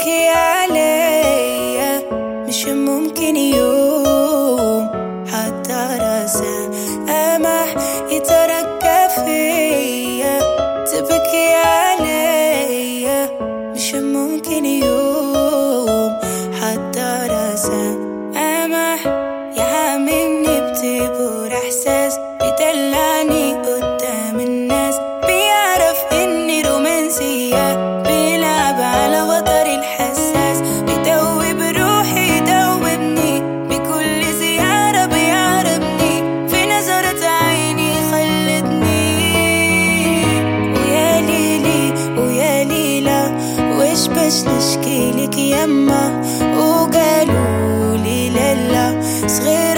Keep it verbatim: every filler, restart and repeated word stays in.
تبكي عليا مش ممكن يوم حتى راسه أمح يتركى فيا. تبكي عليا مش ممكن يوم حتى راسه أمح يعاملني بطيبور إحساس، بيدلعني قدام الناس، بيعرف إني رومانسية، بيلعب على وتري الحساس، بيدوب روحي يدوبني، بكل زيارة بيعربني، في نظرة عيني خلتني. ويا ليلي ويا ليلى وش باش نشكيلك يما، وقالوا لي لالا صغير